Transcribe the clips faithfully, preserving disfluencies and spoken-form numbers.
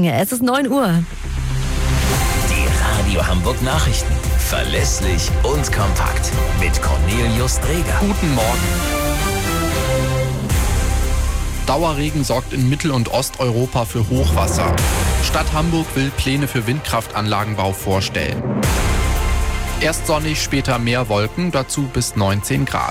Anfang. Es ist neun Uhr. Die Radio Hamburg Nachrichten. Verlässlich und kompakt. Mit Cornelius Dreger. Guten Morgen. Dauerregen sorgt in Mittel- und Osteuropa für Hochwasser. Stadt Hamburg will Pläne für Windkraftanlagenbau vorstellen. Erst sonnig, später mehr Wolken, dazu bis neunzehn Grad.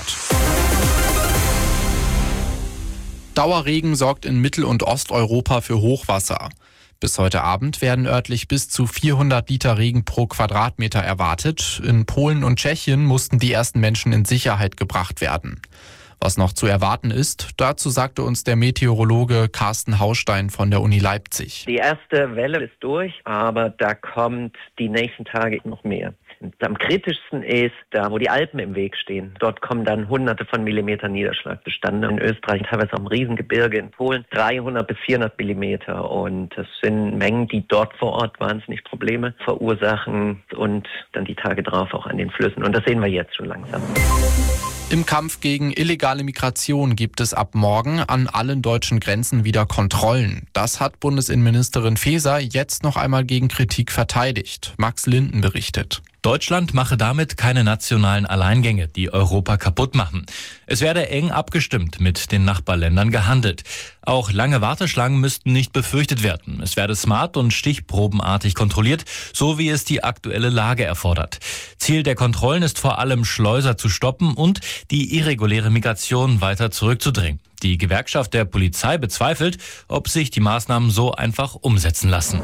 Dauerregen sorgt in Mittel- und Osteuropa für Hochwasser. Bis heute Abend werden örtlich bis zu vierhundert Liter Regen pro Quadratmeter erwartet. In Polen und Tschechien mussten die ersten Menschen in Sicherheit gebracht werden. Was noch zu erwarten ist, dazu sagte uns der Meteorologe Carsten Haustein von der Uni Leipzig. Die erste Welle ist durch, aber da kommt die nächsten Tage noch mehr. Und am kritischsten ist da, wo die Alpen im Weg stehen. Dort kommen dann hunderte von Millimeter Niederschlag zustande. In Österreich, teilweise auch im Riesengebirge, in Polen dreihundert bis vierhundert Millimeter. Und das sind Mengen, die dort vor Ort wahnsinnig Probleme verursachen und dann die Tage drauf auch an den Flüssen. Und das sehen wir jetzt schon langsam. Im Kampf gegen illegale Migration gibt es ab morgen an allen deutschen Grenzen wieder Kontrollen. Das hat Bundesinnenministerin Faeser jetzt noch einmal gegen Kritik verteidigt. Max Linden berichtet. Deutschland mache damit keine nationalen Alleingänge, die Europa kaputt machen. Es werde eng abgestimmt mit den Nachbarländern gehandelt. Auch lange Warteschlangen müssten nicht befürchtet werden. Es werde smart und stichprobenartig kontrolliert, so wie es die aktuelle Lage erfordert. Ziel der Kontrollen ist vor allem, Schleuser zu stoppen und die irreguläre Migration weiter zurückzudrängen. Die Gewerkschaft der Polizei bezweifelt, ob sich die Maßnahmen so einfach umsetzen lassen.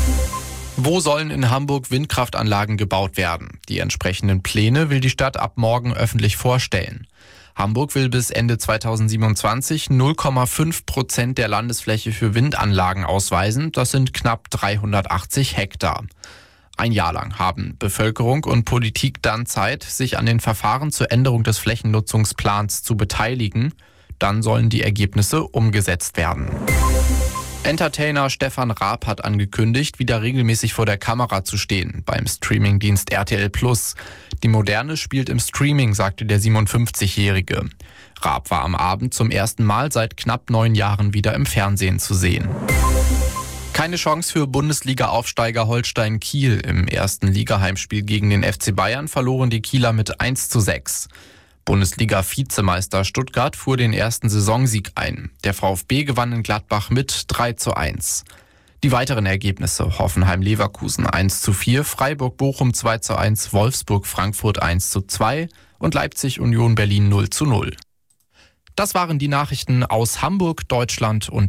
Wo sollen in Hamburg Windkraftanlagen gebaut werden? Die entsprechenden Pläne will die Stadt ab morgen öffentlich vorstellen. Hamburg will bis Ende zweitausendsiebenundzwanzig null Komma fünf Prozent der Landesfläche für Windanlagen ausweisen. Das sind knapp dreihundertachtzig Hektar. Ein Jahr lang haben Bevölkerung und Politik dann Zeit, sich an den Verfahren zur Änderung des Flächennutzungsplans zu beteiligen. Dann sollen die Ergebnisse umgesetzt werden. Entertainer Stefan Raab hat angekündigt, wieder regelmäßig vor der Kamera zu stehen, beim Streamingdienst R T L Plus. Die Moderne spielt im Streaming, sagte der siebenundfünfzigjährige. Raab war am Abend zum ersten Mal seit knapp neun Jahren wieder im Fernsehen zu sehen. Keine Chance für Bundesliga-Aufsteiger Holstein Kiel. Im ersten Ligaheimspiel gegen den F C Bayern verloren die Kieler mit eins zu sechs. Bundesliga-Vizemeister Stuttgart fuhr den ersten Saisonsieg ein. Der VfB gewann in Gladbach mit drei zu eins. Die weiteren Ergebnisse: Hoffenheim-Leverkusen eins zu vier, Freiburg-Bochum zwei zu eins, Wolfsburg-Frankfurt eins zu zwei und Leipzig-Union Berlin null zu null. Das waren die Nachrichten aus Hamburg, Deutschland und